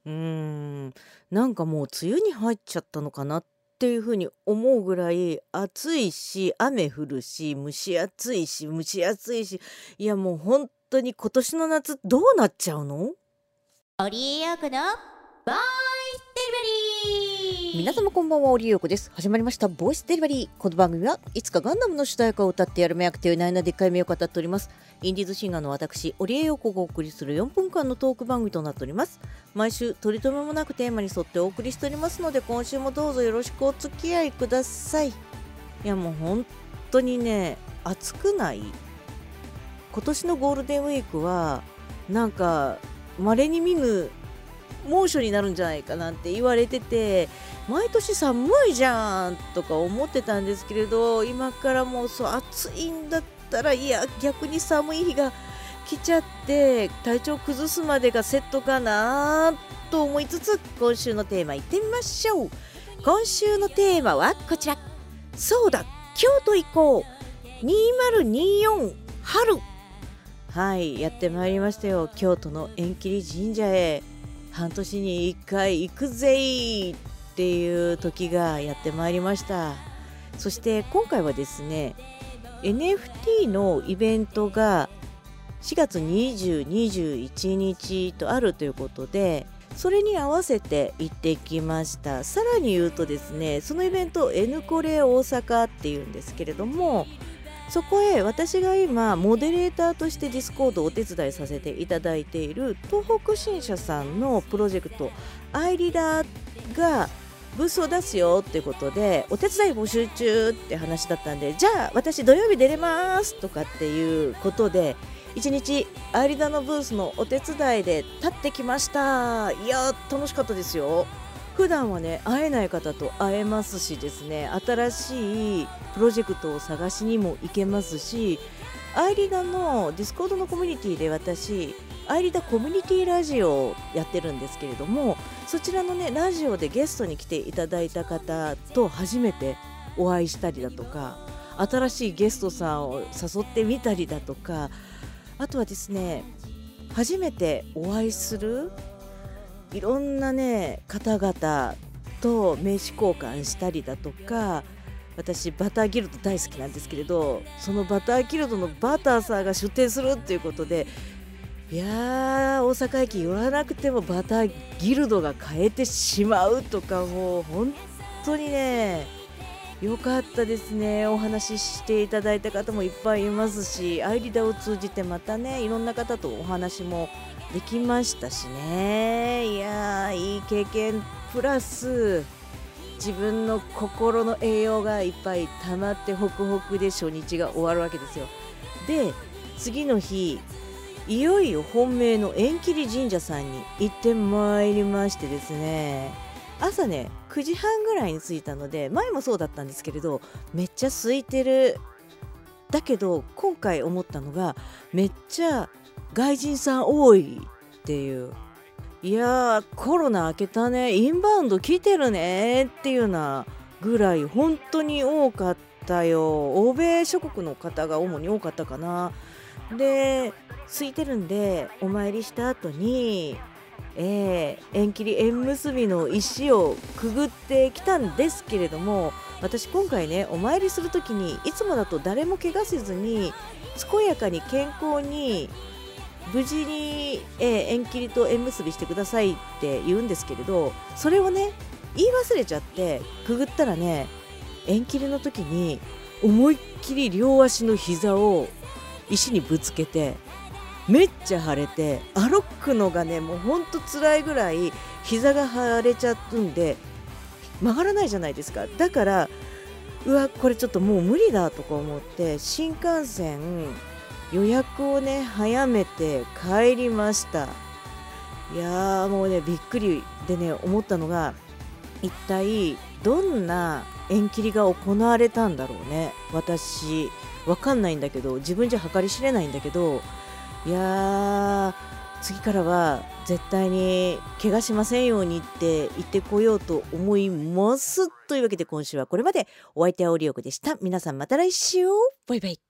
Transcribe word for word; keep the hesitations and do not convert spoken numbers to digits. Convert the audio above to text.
うーん、なんかもう梅雨に入っちゃったのかなっていう風に思うぐらい暑いし、雨降るし、蒸し暑いし、蒸し暑いし、いやもうほんとに今年の夏どうなっちゃうの？ オリエヨーコのボイスデリバリー。 皆様こんばんは、オリエヨーコです。始まりましたボイスデリバリー。この番組はいつかガンダムの主題歌を歌ってやる目役というないなでっかい目を語っております。インディーズシンガーの私オリエヨーコがお送りするよんぷんかんのトーク番組となっております。毎週取り留めもなくテーマに沿ってお送りしておりますので、今週もどうぞよろしくお付き合いください。いやもう本当にね、暑くない？今年のゴールデンウィークはなんか稀に見ぬ猛暑になるんじゃないかなんて言われてて、毎年寒いじゃんとか思ってたんですけれど、今からもうそう暑いんだったら、いや逆に寒い日が来ちゃって体調崩すまでがセットかなと思いつつ、今週のテーマいってみましょう。今週のテーマはこちら。そうだ、京都行こうにせんにじゅうよん春。はい、やってまいりましたよ。京都の縁切神社へ半年にいっかい行くぜっていう時がやってまいりました。そして今回はですね、 エヌエフティー のイベントがしがつにじゅう、にじゅういちにちとあるということで、それに合わせて行ってきました。さらに言うとですね、そのイベント N コレ大阪っていうんですけれども、そこへ私が今モデレーターとしてディスコードをお手伝いさせていただいている東北新社さんのプロジェクトアイリダーがブースを出すよっていうことで、お手伝い募集中って話だったんで、じゃあ私土曜日出れますとかっていうことでいちにちアイリダーのブースのお手伝いで立ってきました。いや楽しかったですよ。普段はね会えない方と会えますしですね、新しいプロジェクトを探しにも行けますし、アイリダのディスコードのコミュニティで私アイリダコミュニティラジオをやってるんですけれども、そちらのねラジオでゲストに来ていただいた方と初めてお会いしたりだとか、新しいゲストさんを誘ってみたりだとか、あとはですね、初めてお会いするいろんなね方々と名刺交換したりだとか、私バターギルド大好きなんですけれど、そのバターギルドのバターさんが出店するっていうことで、いやー大阪駅寄らなくてもバターギルドが買えてしまうとか、もう本当にね良かったですね。お話ししていただいた方もいっぱいいますし、アイリダを通じてまたねいろんな方とお話もできましたしね。いやーいい経験プラス自分の心の栄養がいっぱい溜まってホクホクで初日が終わるわけですよ。で次の日いよいよ本命の縁切神社さんに行ってまいりましてですね、朝ねくじはんぐらいに着いたので、前もそうだったんですけれどめっちゃ空いてる。だけど今回思ったのが、めっちゃ外人さん多いっていう、いやーコロナ明けたね、インバウンド来てるねっていうようなぐらい本当に多かったよ。欧米諸国の方が主に多かったかな。で空いてるんでお参りした後に、えー、縁切り縁結びの石をくぐってきたんですけれども、私今回ねお参りするときにいつもだと誰も怪我せずに健やかに健康に無事に、えー、縁切りと縁結びしてくださいって言うんですけれど、それをね言い忘れちゃってくぐったらね、縁切りの時に思いっきり両足の膝を石にぶつけてめっちゃ腫れて、歩くのがねもうほんと辛いぐらい膝が腫れちゃうんで曲がらないじゃないですか。だからうわこれちょっともう無理だとか思って新幹線予約をね早めて帰りました。いやーもうねびっくりでね思ったのが、一体どんな縁切りが行われたんだろうね。私わかんないんだけど、自分じゃ計り知れないんだけど、いやー次からは絶対に怪我しませんようにって言ってこようと思います。というわけで今週はこれまで。お相手はオリオコでした。皆さんまた来週、バイバイ。